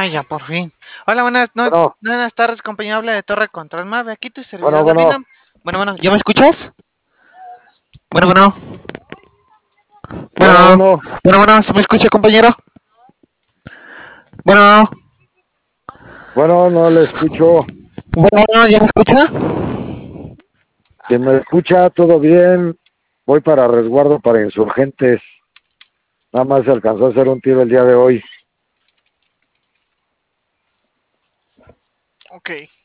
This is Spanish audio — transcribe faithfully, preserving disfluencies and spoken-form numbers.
ya por fin. Hola, buenas, no, Bueno, buenas tardes, compañero. Habla de Torre Control Mave. Aquí tu bueno, servidor bueno, Gavino. Bueno, bueno, ¿ya me escuchas? Bueno, bueno, bueno, bueno, bueno, bueno, bueno, ¿se me escucha, compañero? Bueno, bueno, no le escucho. bueno, bueno, ¿ya me escucha? Si me escucha, todo bien. Voy para resguardo para insurgentes. Nada más se alcanzó a hacer un tiro el día de hoy. Ok.